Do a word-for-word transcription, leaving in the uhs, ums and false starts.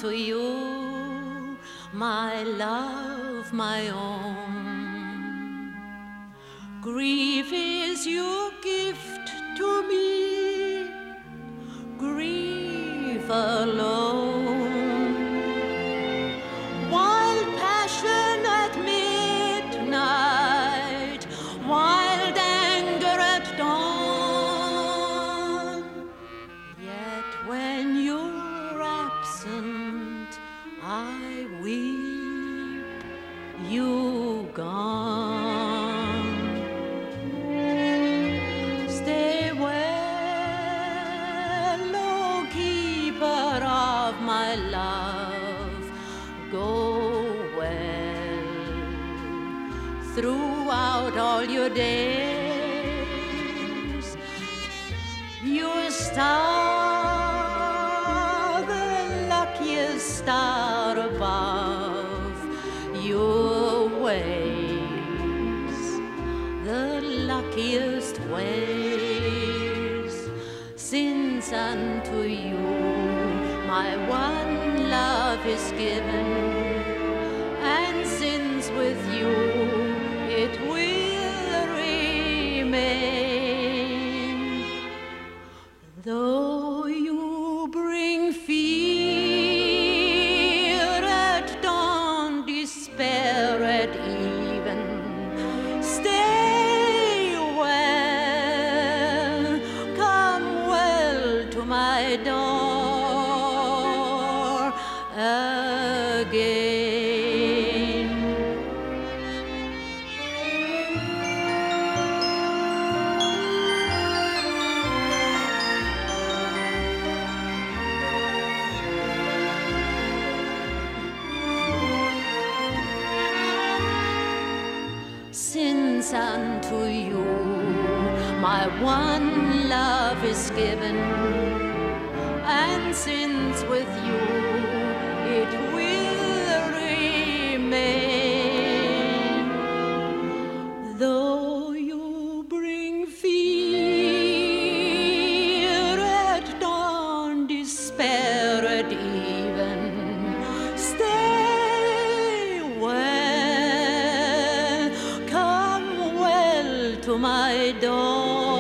to you, my love, my own. Grief is your gift to me, grief alone. Wild passion at midnight, wild anger at dawn. Yet when you're absent, I weep, you gone. Stay well, O keeper of my love, go well throughout all your days. Your star, the luckiest star above, your ways, the luckiest ways. Since unto you my one love is given, and since with you it will remain. Though you bring fear at dawn, despair at even, stay well, come well to my door again. Since unto you my one love is given, and since with you it will remain. Though you bring fear at dawn, despair at even, stay well, come well to my door